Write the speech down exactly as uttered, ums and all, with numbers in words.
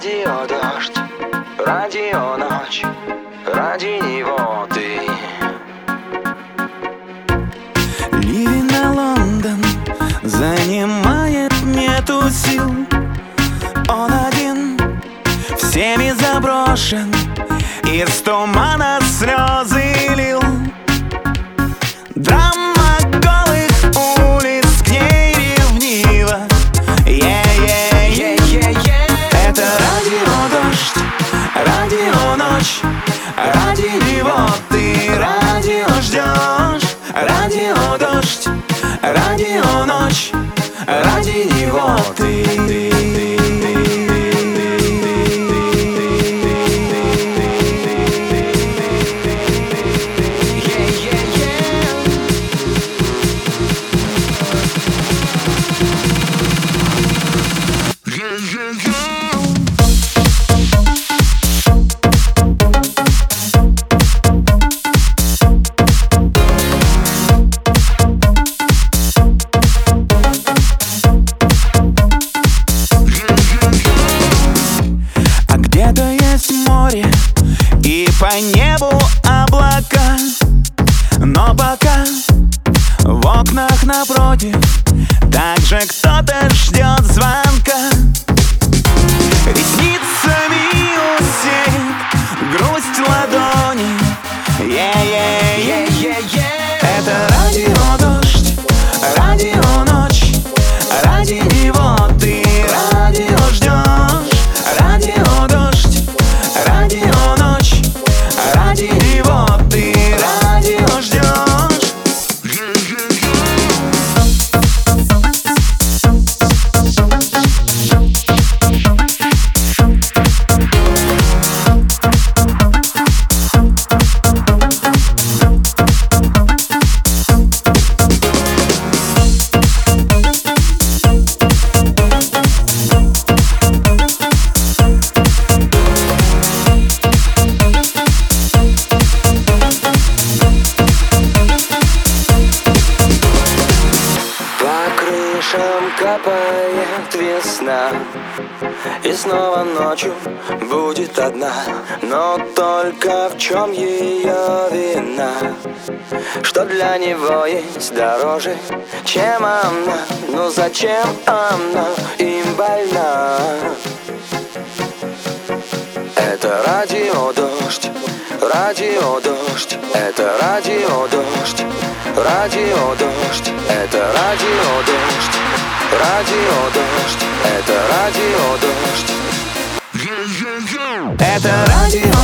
Радио дождь, радио ночь, ради него ты. Ливень на Лондон занимает, нету сил. Он один, всеми заброшен, из тумана слезы лил. Драма голых улиц к ней ревнива. Е-е-е-е-е. Это радио дождь, радио ночь, ради него ты радио ждешь. Радио дождь, радио ночь, ради него ты. Море и по небу облака, но пока в окнах напротив также кто-то ждет звонка. Ресницами усеет грусть ладони. Е-е-е-е-е. Это радио дождь, радио ночь, ради него ты радио ждешь. Радио дождь, радио ночь, ради него ты радио ждешь. Капает весна, и снова ночью будет одна. Но только в чем ее вина? Что для него есть дороже, чем она? Ну зачем она им больна? Это радио дождь, радио дождь, это радио дождь, радио дождь, это радио дождь. Радио дождь, это радио дождь. Это радио